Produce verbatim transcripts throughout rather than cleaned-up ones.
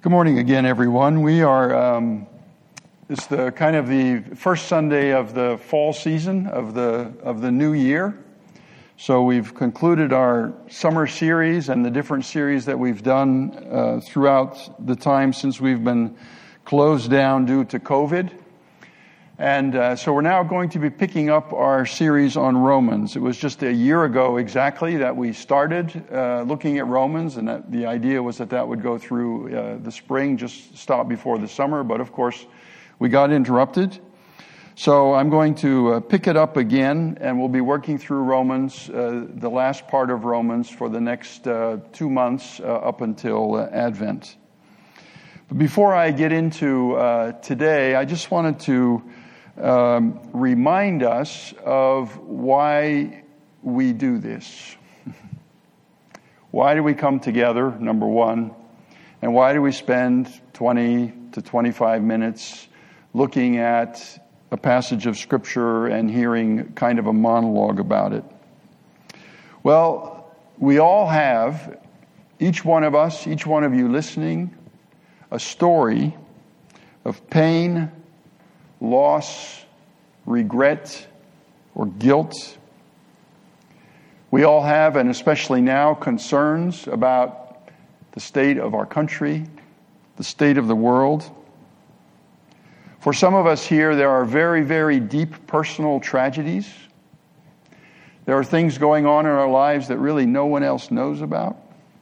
Good morning again, everyone. We are, um, it's the kind of the first Sunday of the fall season of the of the new year. So we've concluded our summer series and the different series that we've done uh, throughout the time since we've been closed down due to COVID. And uh, so we're now going to be picking up our series on Romans. It was just a year ago exactly that we started uh, looking at Romans, and that the idea was that that would go through uh, the spring, just stop before the summer. But of course, we got interrupted. So I'm going to uh, pick it up again, and we'll be working through Romans, uh, the last part of Romans, for the next uh, two months uh, up until uh, Advent. But before I get into uh, today, I just wanted to Um, remind us of why we do this. Why do we come together, number one? And why do we spend twenty to twenty-five minutes looking at a passage of Scripture and hearing kind of a monologue about it? Well, we all have, each one of us, each one of you listening, a story of pain, loss, regret, or guilt. We all have, and especially now, concerns about the state of our country, the state of the world. For some of us here, there are very, very deep personal tragedies. There are things going on in our lives that really no one else knows about.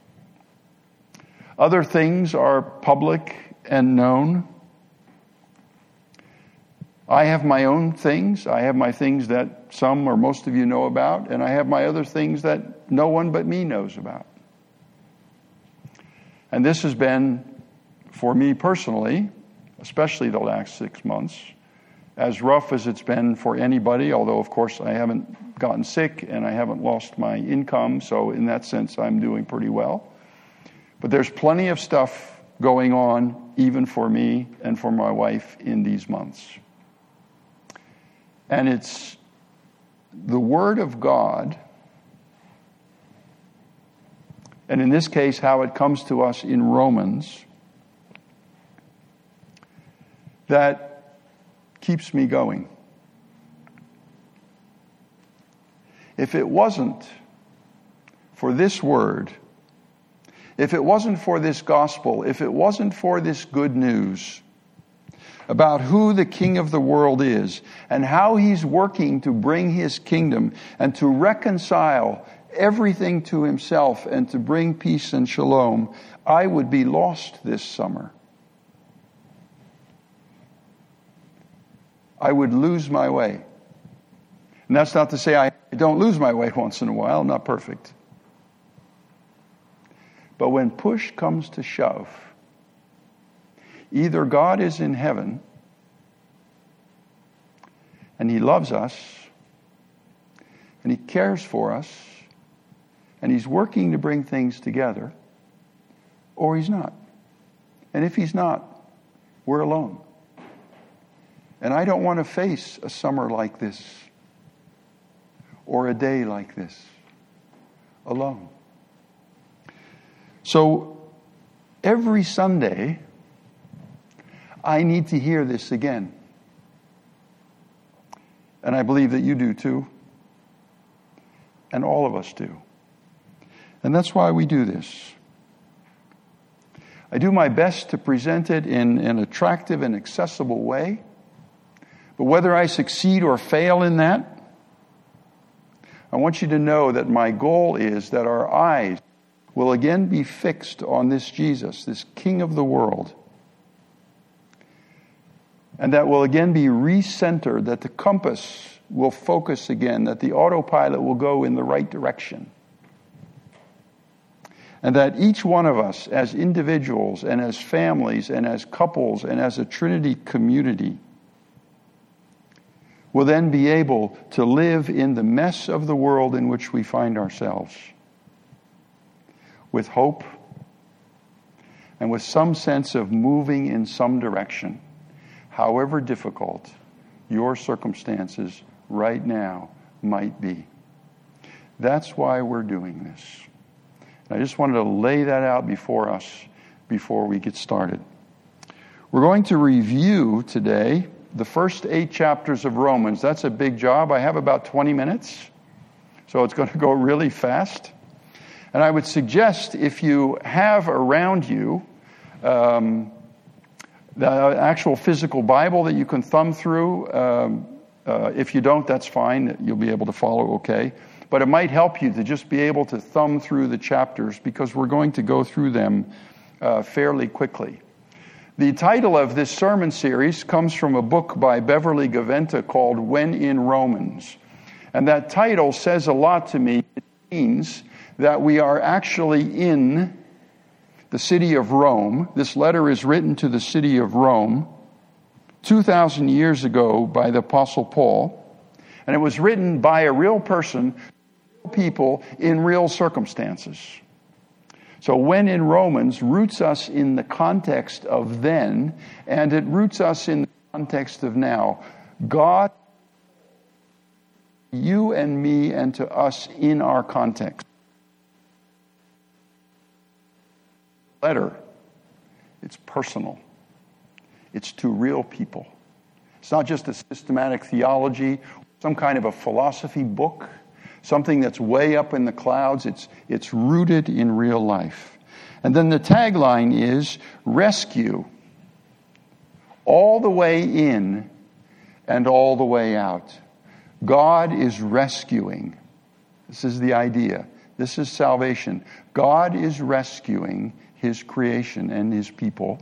Other things are public and known. I have my own things. I have my things that some or most of you know about, and I have my other things that no one but me knows about. And this has been, for me personally, especially the last six months, as rough as it's been for anybody, although, of course, I haven't gotten sick and I haven't lost my income, so in that sense, I'm doing pretty well. But there's plenty of stuff going on, even for me and for my wife, in these months. And it's the Word of God, and in this case, how it comes to us in Romans, that keeps me going. If it wasn't for this Word, if it wasn't for this gospel, if it wasn't for this good news about who the King of the world is and how he's working to bring his kingdom and to reconcile everything to himself and to bring peace and shalom, I would be lost this summer. I would lose my way. And that's not to say I don't lose my way once in a while. I'm not perfect. But when push comes to shove, either God is in heaven and he loves us and he cares for us and he's working to bring things together, or he's not. And if he's not, we're alone. And I don't want to face a summer like this or a day like this alone. So every Sunday, I need to hear this again. And I believe that you do too. And all of us do. And that's why we do this. I do my best to present it in an attractive and accessible way. But whether I succeed or fail in that, I want you to know that my goal is that our eyes will again be fixed on this Jesus, this King of the world. And that will again be recentered, that the compass will focus again, that the autopilot will go in the right direction. And that each one of us as individuals and as families and as couples and as a Trinity community will then be able to live in the mess of the world in which we find ourselves with hope and with some sense of moving in some direction. However difficult your circumstances right now might be. That's why we're doing this. And I just wanted to lay that out before us before we get started. We're going to review today the first eight chapters of Romans. That's a big job. I have about twenty minutes, so it's going to go really fast. And I would suggest if you have around you um, the actual physical Bible that you can thumb through, um, uh, if you don't, that's fine. You'll be able to follow okay. But it might help you to just be able to thumb through the chapters because we're going to go through them uh, fairly quickly. The title of this sermon series comes from a book by Beverly Gaventa called When in Romans. And that title says a lot to me. It means that we are actually in the city of Rome. This letter is written to the city of Rome two thousand years ago by the Apostle Paul. And it was written by a real person, real people in real circumstances. So when in Romans roots us in the context of then, and it roots us in the context of now. God, you and me, and to us in our context. Letter, it's personal. It's to real people. It's not just a systematic theology, some kind of a philosophy book. Something that's way up in the clouds. It's, it's rooted in real life. And then the tagline is rescue. All the way in and all the way out. God is rescuing. This is the idea. This is salvation. God is rescuing His creation and His people.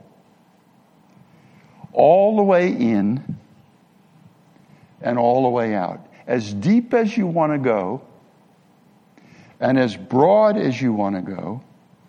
All the way in and all the way out. As deep as you want to go, and as broad as you want to go,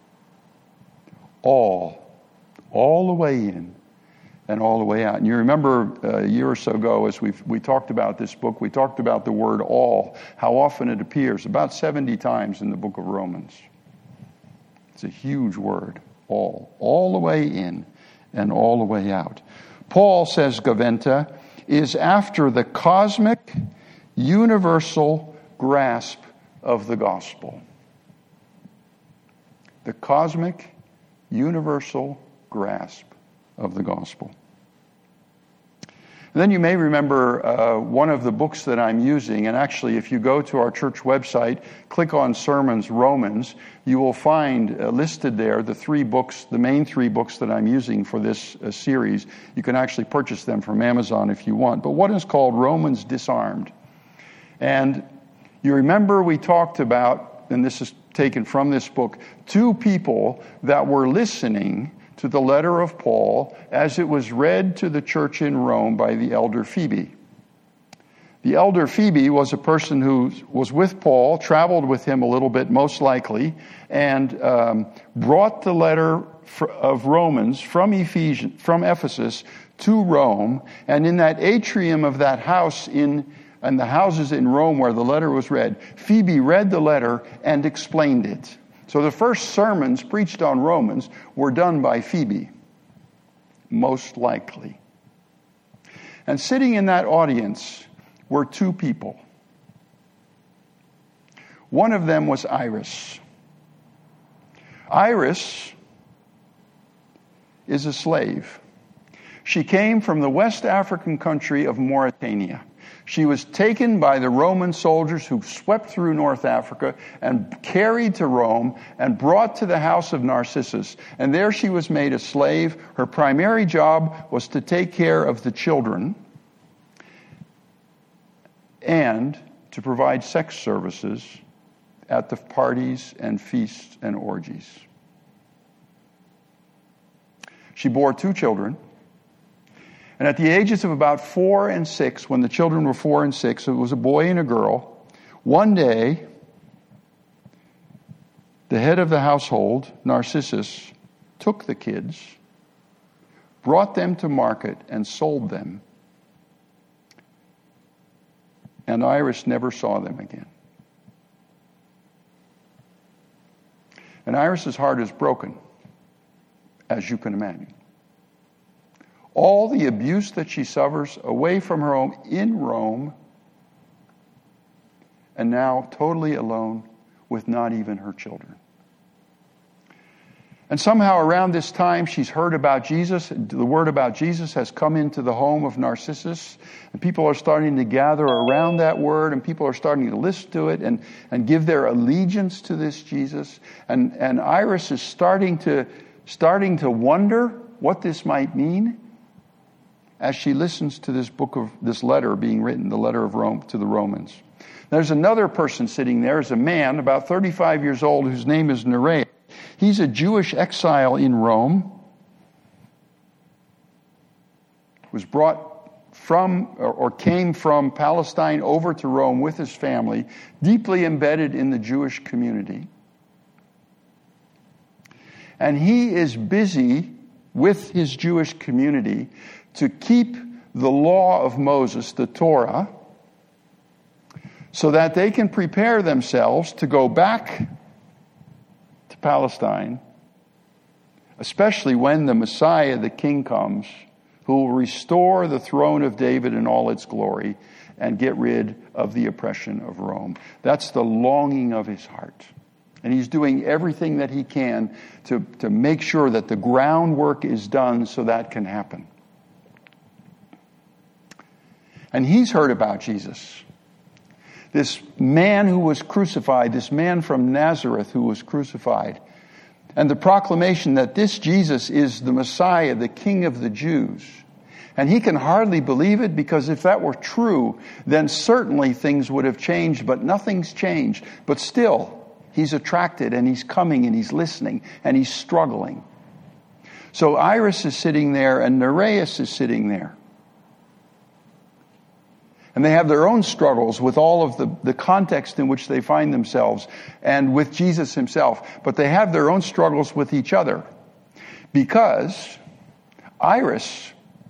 all, all the way in and all the way out. And you remember a year or so ago as we we talked about this book, we talked about the word all, how often it appears, about seventy times in the book of Romans. It's a huge word, all, all the way in and all the way out. Paul, says Gaventa, is after the cosmic, universal grasp of the gospel. The cosmic, universal grasp of the gospel. And then you may remember uh, one of the books that I'm using, and actually if you go to our church website, click on Sermons Romans, you will find uh, listed there the three books, the main three books that I'm using for this uh, series. You can actually purchase them from Amazon if you want. But one is called Romans Disarmed. And you remember we talked about, and this is taken from this book, two people that were listening to the letter of Paul as it was read to the church in Rome by the elder Phoebe. The elder Phoebe was a person who was with Paul, traveled with him a little bit most likely, and um, brought the letter of Romans from Ephesians, from Ephesus to Rome, and in that atrium of that house in and the houses in Rome where the letter was read, Phoebe read the letter and explained it. So the first sermons preached on Romans were done by Phoebe, most likely. And sitting in that audience were two people. One of them was Iris. Iris is a slave. She came from the West African country of Mauritania. She was taken by the Roman soldiers who swept through North Africa and carried to Rome and brought to the house of Narcissus. And there she was made a slave. Her primary job was to take care of the children and to provide sex services at the parties and feasts and orgies. She bore two children. And at the ages of about four and six, when the children were four and six, it was a boy and a girl, one day, the head of the household, Narcissus, took the kids, brought them to market, and sold them. And Iris never saw them again. And Iris's heart is broken, as you can imagine. All the abuse that she suffers away from her home in Rome, and now totally alone with not even her children. And somehow around this time, she's heard about Jesus. The word about Jesus has come into the home of Narcissus. And people are starting to gather around that word, and people are starting to listen to it and, and give their allegiance to this Jesus. And, and Iris is starting to, starting to wonder what this might mean as she listens to this book of, this letter being written, the letter of Rome to the Romans. There's another person sitting there, is a man about thirty-five years old, whose name is Nereus. He's a Jewish exile in Rome, was brought from or, or came from Palestine over to Rome with his family, deeply embedded in the Jewish community. And he is busy with his Jewish community to keep the law of Moses, the Torah, so that they can prepare themselves to go back to Palestine, especially when the Messiah, the King, comes, who will restore the throne of David in all its glory and get rid of the oppression of Rome. That's the longing of his heart. And he's doing everything that he can to, to make sure that the groundwork is done so that can happen. And he's heard about Jesus. This man who was crucified, this man from Nazareth who was crucified, and the proclamation that this Jesus is the Messiah, the King of the Jews. And he can hardly believe it, because if that were true, then certainly things would have changed, but nothing's changed. But still, he's attracted, and he's coming, and he's listening, and he's struggling. So Iris is sitting there, and Nereus is sitting there. And they have their own struggles with all of the, the context in which they find themselves and with Jesus himself. But they have their own struggles with each other. Because Iris,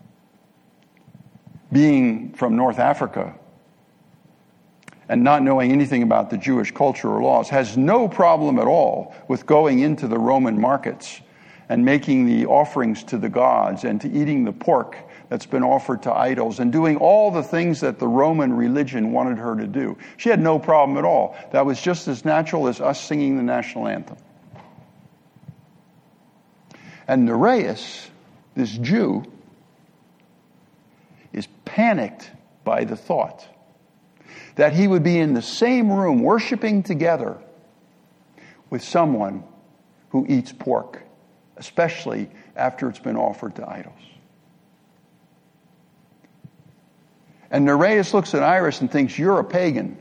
being from North Africa and not knowing anything about the Jewish culture or laws, has no problem at all with going into the Roman markets and making the offerings to the gods and to eating the pork that's been offered to idols and doing all the things that the Roman religion wanted her to do. She had no problem at all. That was just as natural as us singing the national anthem. And Nereus, this Jew, is panicked by the thought that he would be in the same room worshiping together with someone who eats pork, especially after it's been offered to idols. And Nereus looks at Iris and thinks, you're a pagan.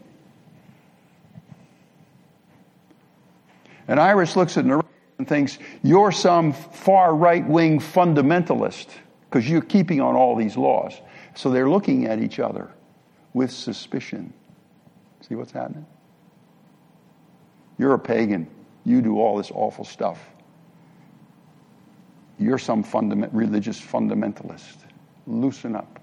And Iris looks at Nereus and thinks, you're some far right-wing fundamentalist, because you're keeping on all these laws. So they're looking at each other with suspicion. See what's happening? You're a pagan. You do all this awful stuff. You're some fundament, religious fundamentalist. Loosen up.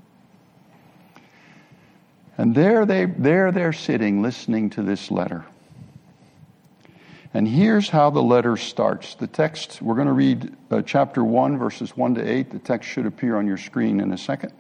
And there, they, there they're sitting listening to this letter. And here's how the letter starts. The text, we're going to read uh, chapter one, verses one to eight. The text should appear on your screen in a second.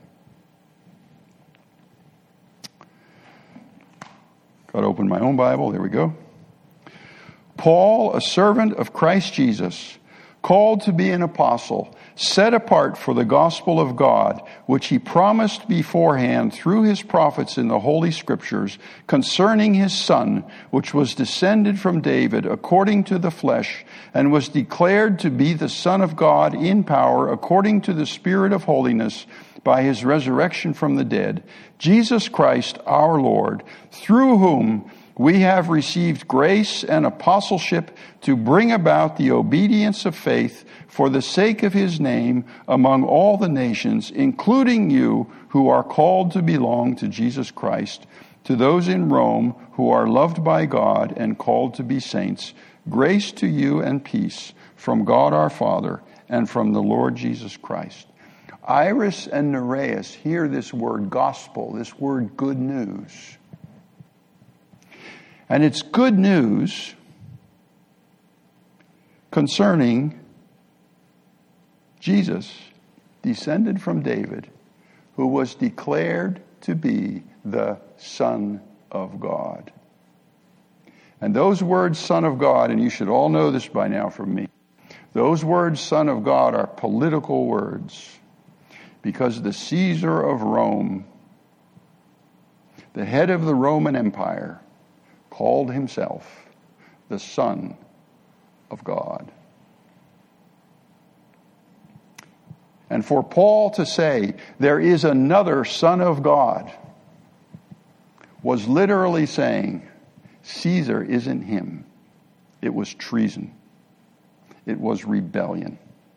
Got to open my own Bible. There we go. Paul, a servant of Christ Jesus, called to be an apostle, set apart for the gospel of God, which he promised beforehand through his prophets in the Holy Scriptures, concerning his Son, which was descended from David according to the flesh, and was declared to be the Son of God in power according to the Spirit of holiness, by his resurrection from the dead, Jesus Christ our Lord, through whom we have received grace and apostleship to bring about the obedience of faith for the sake of his name among all the nations, including you who are called to belong to Jesus Christ. To those in Rome who are loved by God and called to be saints, grace to you and peace from God our Father and from the Lord Jesus Christ. Iris and Nereus hear this word gospel, this word good news. And it's good news concerning Jesus, descended from David, who was declared to be the Son of God. And those words, Son of God, and you should all know this by now from me, Those words, Son of God, are political words, because the Caesar of Rome, the head of the Roman Empire, called himself the Son of God. And for Paul to say there is another Son of God was literally saying Caesar isn't him. It was treason. It was rebellion.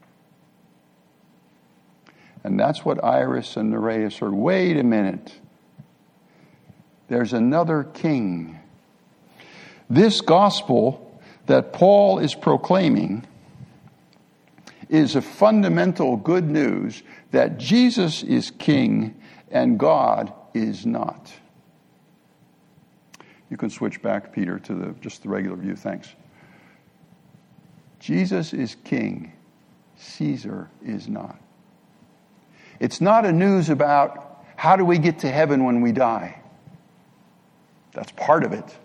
And that's what Iris and Nereus heard. Wait a minute. There's another king. This gospel that Paul is proclaiming is a fundamental good news that Jesus is king and God is not. You can switch back, Peter, to the just the regular view. Thanks. Jesus is king. Caesar is not. It's not a news about how do we get to heaven when we die. That's part of it.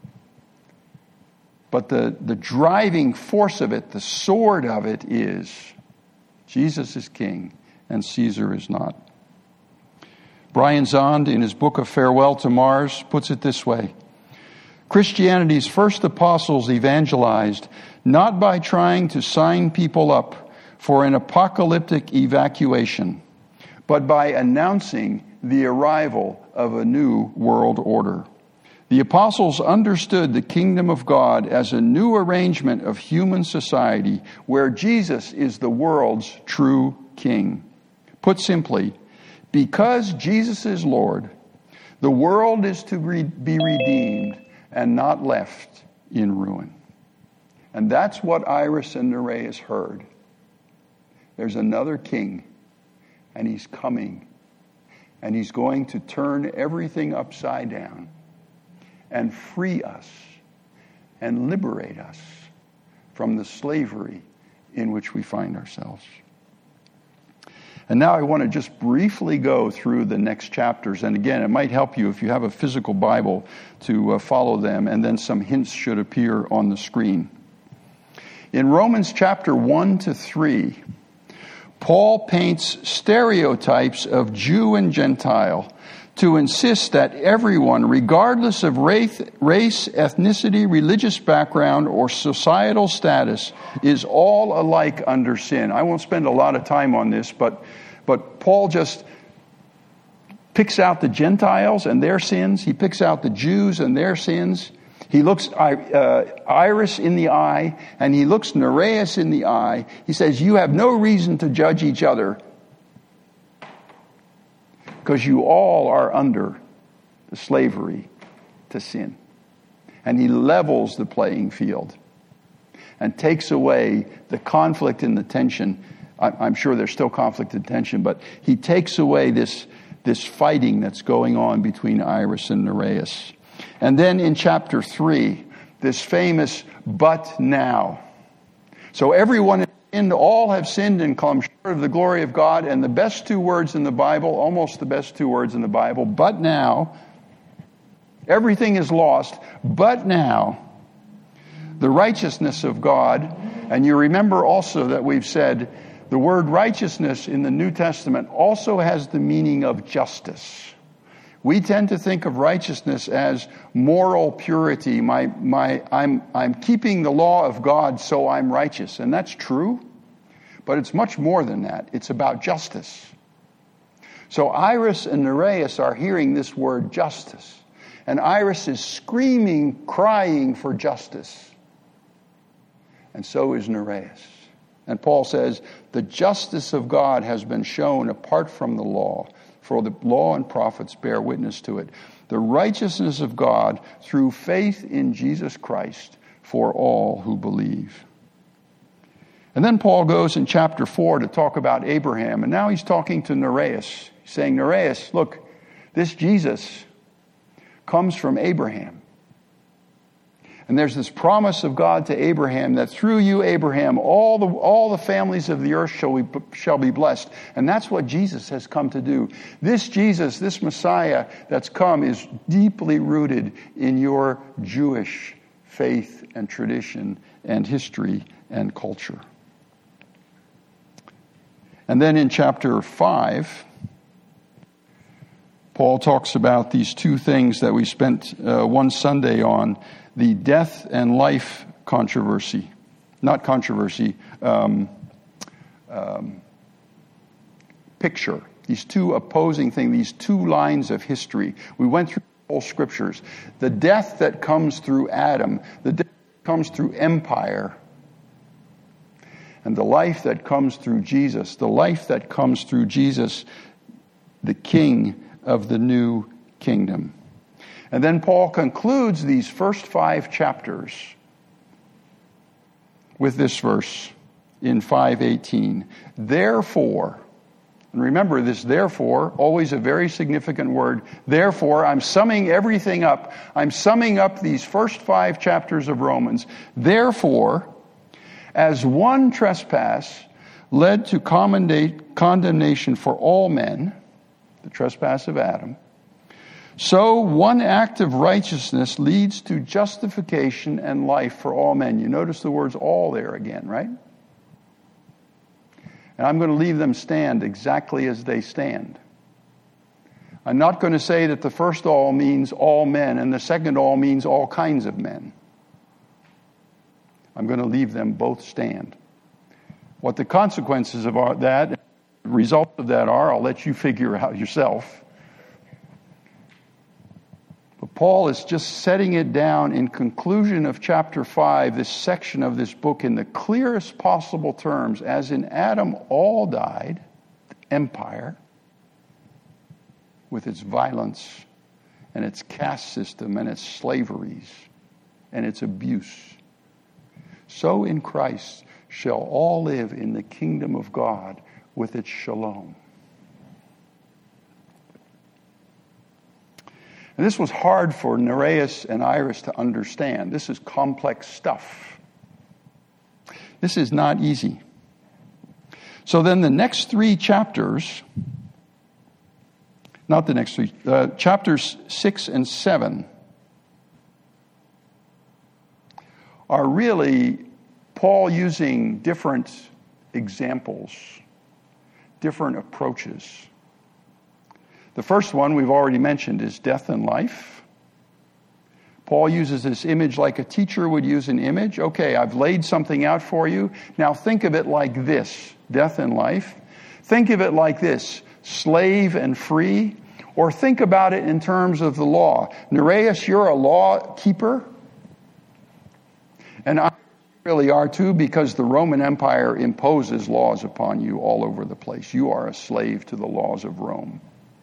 But the, the driving force of it, the sword of it is Jesus is king and Caesar is not. Brian Zond, in his book of Farewell to Mars, puts it this way. Christianity's first apostles evangelized not by trying to sign people up for an apocalyptic evacuation, but by announcing the arrival of a new world order. The apostles understood the kingdom of God as a new arrangement of human society where Jesus is the world's true king. Put simply, because Jesus is Lord, the world is to re- be redeemed and not left in ruin. And that's what Iris and Nereus heard. There's another king, and he's coming, and he's going to turn everything upside down and free us and liberate us from the slavery in which we find ourselves. And now I want to just briefly go through the next chapters. And again, it might help you if you have a physical Bible to uh, follow them, and then some hints should appear on the screen. In Romans chapter one to three, Paul paints stereotypes of Jew and Gentile to insist that everyone, regardless of race, race, ethnicity, religious background, or societal status, is all alike under sin. I won't spend a lot of time on this, but, but Paul just picks out the Gentiles and their sins. He picks out the Jews and their sins. He looks uh, Iris in the eye, and he looks Nereus in the eye. He says, you have no reason to judge each other, because you all are under the slavery to sin. And he levels the playing field and takes away the conflict and the tension. I'm sure there's still conflict and tension, but he takes away this, this fighting that's going on between Iris and Nereus. And then in chapter three, this famous but now. So everyone And all have sinned and come short of the glory of God. And the best two words in the Bible, almost the best two words in the Bible, but now, everything is lost, but now, the righteousness of God. And you remember also that we've said the word righteousness in the New Testament also has the meaning of justice. We tend to think of righteousness as moral purity. My, my, I'm, I'm keeping the law of God, so I'm righteous. And that's true, but it's much more than that. It's about justice. So Iris and Nereus are hearing this word justice. And Iris is screaming, crying for justice. And so is Nereus. And Paul says, the justice of God has been shown apart from the law, for the law and prophets bear witness to it. The righteousness of God through faith in Jesus Christ for all who believe. And then Paul goes in chapter four to talk about Abraham. And now he's talking to Nereus. He's saying, Nereus, look, this Jesus comes from Abraham. And there's this promise of God to Abraham that through you, Abraham, all the all the families of the earth shall be, shall be blessed. And that's what Jesus has come to do. This Jesus, this Messiah that's come is deeply rooted in your Jewish faith and tradition and history and culture. And then in chapter five, Paul talks about these two things that we spent uh, one Sunday on, the death and life controversy. Not controversy, um, um, picture. These two opposing things, these two lines of history. We went through all scriptures. The death that comes through Adam, the death that comes through empire, and the life that comes through Jesus, the life that comes through Jesus, the King of the new kingdom. And then Paul concludes these first five chapters with this verse in five eighteen. Therefore, and remember this therefore, always a very significant word. Therefore, I'm summing everything up. I'm summing up these first five chapters of Romans. Therefore, as one trespass led to condemnation for all men, the trespass of Adam, so one act of righteousness leads to justification and life for all men. You notice the words all there again, right? And I'm going to leave them stand exactly as they stand. I'm not going to say that the first all means all men and the second all means all kinds of men. I'm going to leave them both stand. What the consequences of that, the results of that are, I'll let you figure out yourself. But Paul is just setting it down in conclusion of chapter five, this section of this book, in the clearest possible terms. As in Adam all died, empire, with its violence and its caste system and its slaveries and its abuse. So in Christ shall all live in the kingdom of God with its shalom. And this was hard for Nereus and Iris to understand. This is complex stuff. This is not easy. So then the next three chapters, not the next three, uh, chapters six and seven, are really Paul using different examples, different approaches. The first one we've already mentioned is death and life. Paul uses this image like a teacher would use an image. Okay, I've laid something out for you. Now think of it like this, death and life. Think of it like this, slave and free. Or think about it in terms of the law. Nereus, you're a law keeper. And I really are too, because the Roman Empire imposes laws upon you all over the place. You are a slave to the laws of Rome.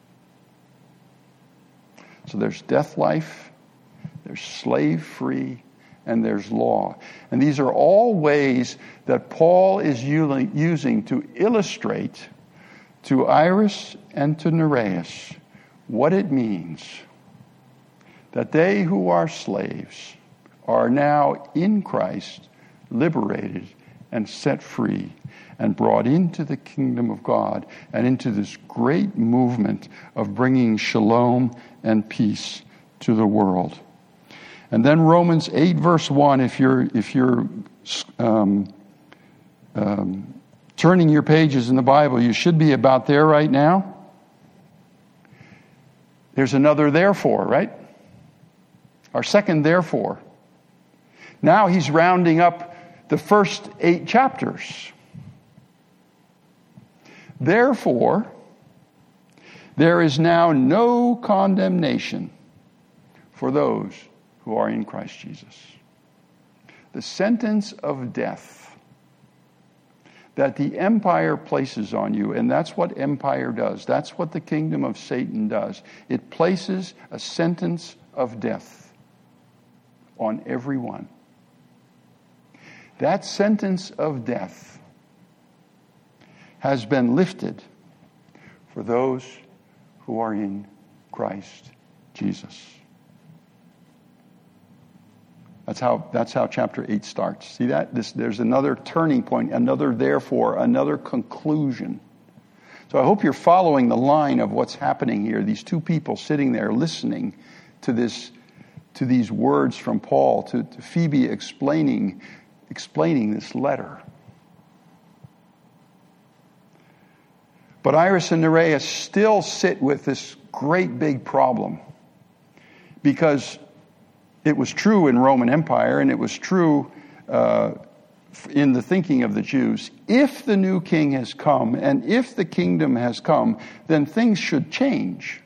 So there's death, life, there's slave free, and there's law. And these are all ways that Paul is using to illustrate to Iris and to Nereus what it means that they who are slaves are now in Christ liberated and set free and brought into the kingdom of God and into this great movement of bringing shalom and peace to the world. And then Romans eight verse one, if you're if you're um, um, turning your pages in the Bible, you should be about there right now. There's another therefore, right? Our second therefore. Now he's rounding up the first eight chapters. Therefore, there is now no condemnation for those who are in Christ Jesus. The sentence of death that the empire places on you, and that's what empire does. That's what the kingdom of Satan does. It places a sentence of death on everyone. That sentence of death has been lifted for those who are in Christ Jesus. That's how that's how chapter eight starts. See that? This, there's another turning point, another therefore, another conclusion. So I hope you're following the line of what's happening here. These two people sitting there listening to this, to these words from Paul, to, to Phoebe explaining, explaining this letter. But Iris and Nereus still sit with this great big problem, because it was true in Roman Empire, and it was true uh, in the thinking of the Jews. If the new king has come, and if the kingdom has come, then things should change.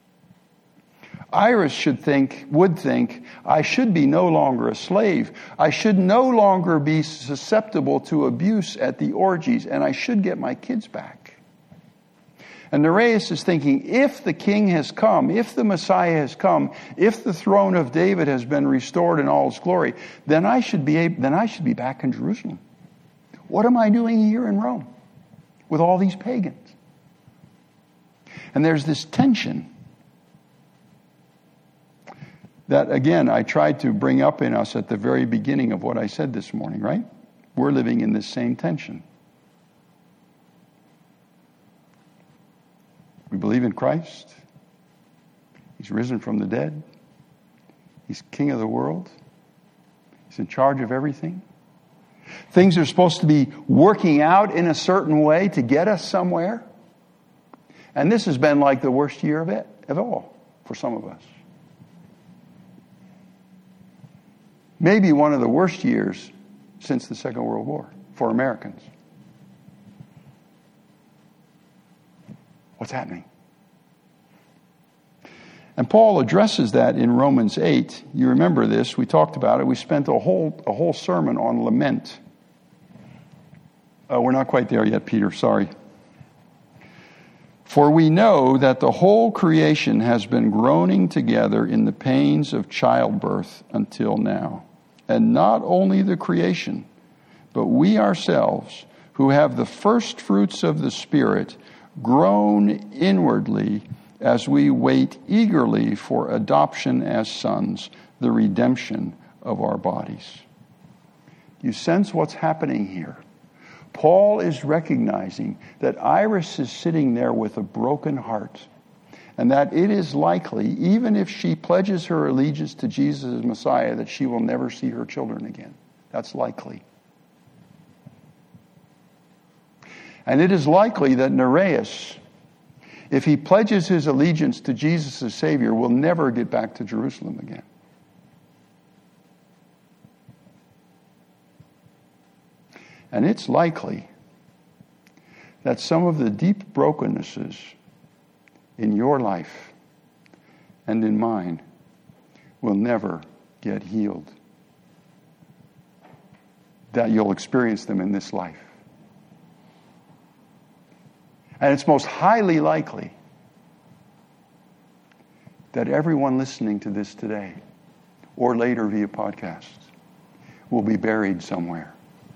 Iris should think, would think, I should be no longer a slave. I should no longer be susceptible to abuse at the orgies, and I should get my kids back. And Nereus is thinking, if the king has come, if the Messiah has come, if the throne of David has been restored in all its glory, then I should be able, then I should be back in Jerusalem. What am I doing here in Rome with all these pagans? And there's this tension that, again, I tried to bring up in us at the very beginning of what I said this morning, right? We're living in this same tension. We believe in Christ. He's risen from the dead. He's King of the world. He's in charge of everything. Things are supposed to be working out in a certain way to get us somewhere. And this has been like the worst year of it, of all, for some of us. Maybe one of the worst years since the Second World War for Americans. What's happening? And Paul addresses that in Romans eight. You remember this. We talked about it. We spent a whole a whole sermon on lament. Uh, we're not quite there yet, Peter. Sorry. For we know that the whole creation has been groaning together in the pains of childbirth until now. And not only the creation, but we ourselves, who have the first fruits of the Spirit, groan inwardly as we wait eagerly for adoption as sons, the redemption of our bodies. You sense what's happening here? Paul is recognizing that Iris is sitting there with a broken heart, and that it is likely, even if she pledges her allegiance to Jesus as Messiah, that she will never see her children again. That's likely. And it is likely that Nereus, if he pledges his allegiance to Jesus as Savior, will never get back to Jerusalem again. And it's likely that some of the deep brokennesses in your life and in mine will never get healed. That you'll experience them in this life. And it's most highly likely that everyone listening to this today, or later via podcast, will be buried somewhere.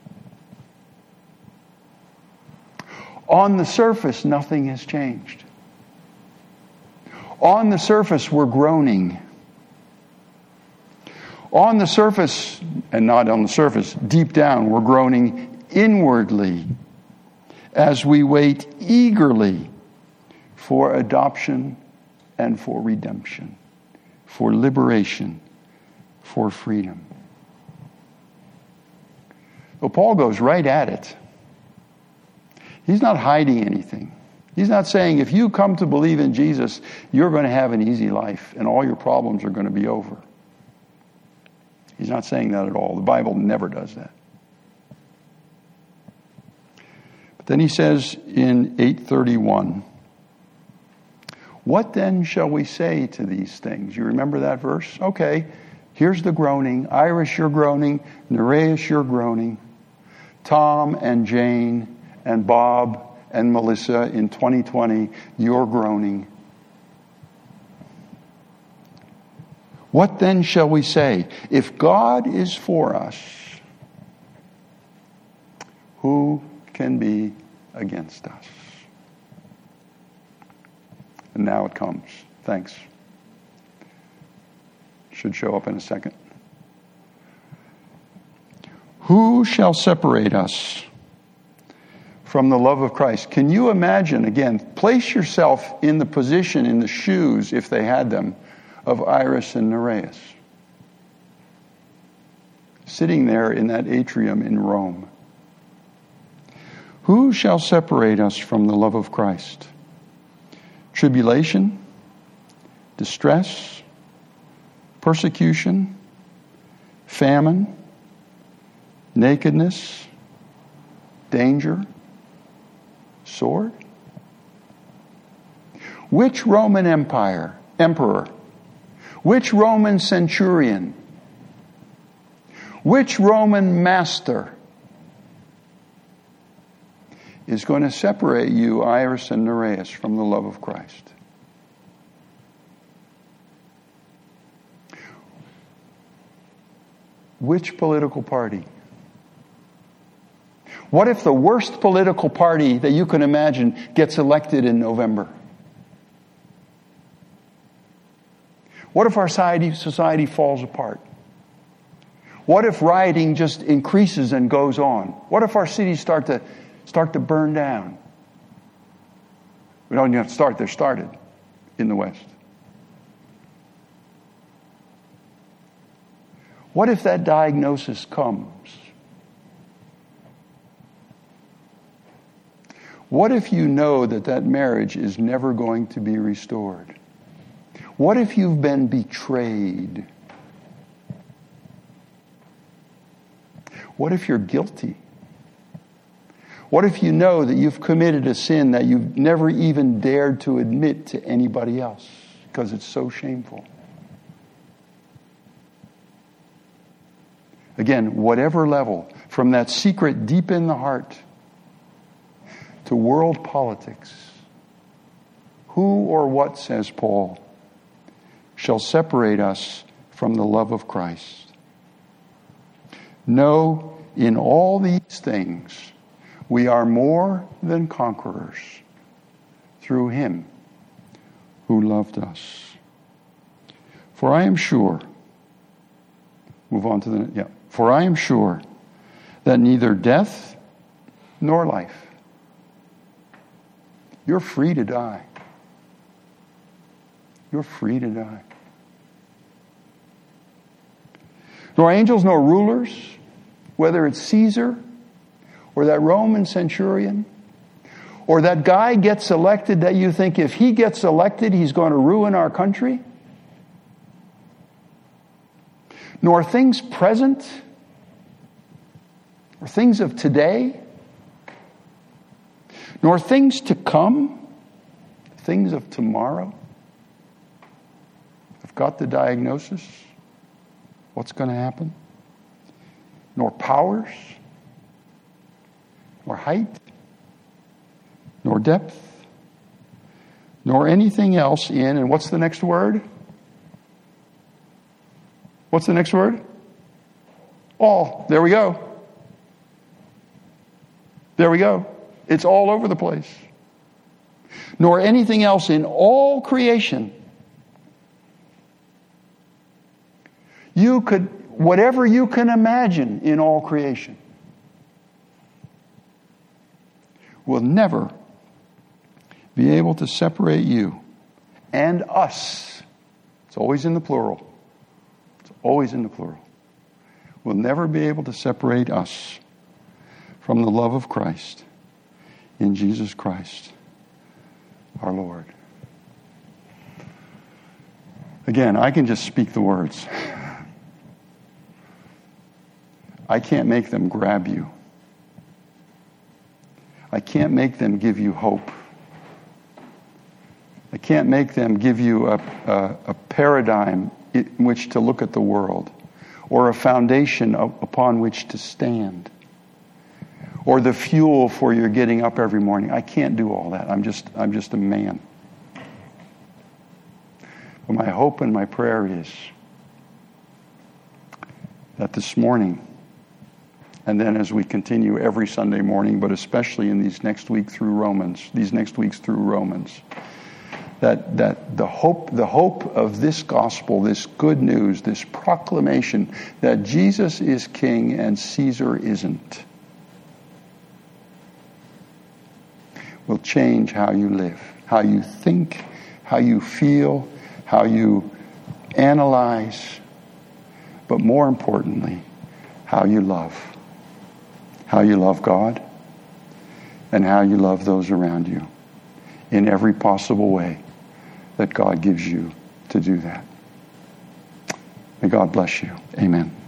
On the surface, nothing has changed. On the surface, we're groaning. On the surface, and not on the surface, deep down, we're groaning inwardly as we wait eagerly for adoption and for redemption, for liberation, for freedom. Well, Paul goes right at it. He's not hiding anything. He's not saying if you come to believe in Jesus, you're going to have an easy life and all your problems are going to be over. He's not saying that at all. The Bible never does that. But then he says in eight thirty-one, what then shall we say to these things? You remember that verse? Okay, here's the groaning. Iris, you're groaning. Nereus, you're groaning. Tom and Jane and Bob and Melissa in twenty twenty, you're groaning. What then shall we say? If God is for us, who can be against us? And now it comes. Thanks. Should show up in a second. Who shall separate us from the love of Christ? Can you imagine, again, place yourself in the position, in the shoes, if they had them, of Iris and Nereus. Sitting there in that atrium in Rome. Who shall separate us from the love of Christ? Tribulation, distress, persecution, famine, nakedness, danger, sword? Which Roman Empire, emperor, which Roman centurion, which Roman master is going to separate you, Iris and Nereus, from the love of Christ? Which political party? What if the worst political party that you can imagine gets elected in November? What if our society, society falls apart? What if rioting just increases and goes on? What if our cities start to start to burn down? We don't even have to start, they're started in the West. What if that diagnosis comes? What if you know that that marriage is never going to be restored? What if you've been betrayed? What if you're guilty? What if you know that you've committed a sin that you've never even dared to admit to anybody else because it's so shameful? Again, whatever level, from that secret deep in the heart to world politics, who or what, says Paul, shall separate us from the love of Christ? No, in all these things, we are more than conquerors through Him who loved us. For I am sure, move on to the, yeah. For I am sure that neither death nor life, you're free to die. You're free to die. Nor angels, nor rulers, whether it's Caesar or that Roman centurion, or that guy gets elected that you think if he gets elected, he's going to ruin our country. Nor things present, or things of today, nor things to come, things of tomorrow. I've got the diagnosis. What's going to happen? Nor powers, nor height, nor depth, nor anything else in, and what's the next word? What's the next word? All. There we go. There we go. It's all over the place. Nor anything else in all creation. You could, whatever you can imagine in all creation, will never be able to separate you and us. It's always in the plural. It's always in the plural. Will never be able to separate us from the love of Christ in Jesus Christ, our Lord. Again, I can just speak the words. I can't make them grab you. I can't make them give you hope. I can't make them give you a, a, a paradigm in which to look at the world, or a foundation upon which to stand, or the fuel for your getting up every morning. I can't do all that. I'm just I'm just a man. But my hope and my prayer is that this morning, and then as we continue every Sunday morning, but especially in these next week through Romans, these next weeks through Romans, that that the hope the hope of this gospel, this good news, this proclamation that Jesus is king and Caesar isn't, will change how you live, how you think, how you feel, how you analyze, but more importantly, how you love. How you love God, and how you love those around you in every possible way that God gives you to do that. May God bless you. Amen.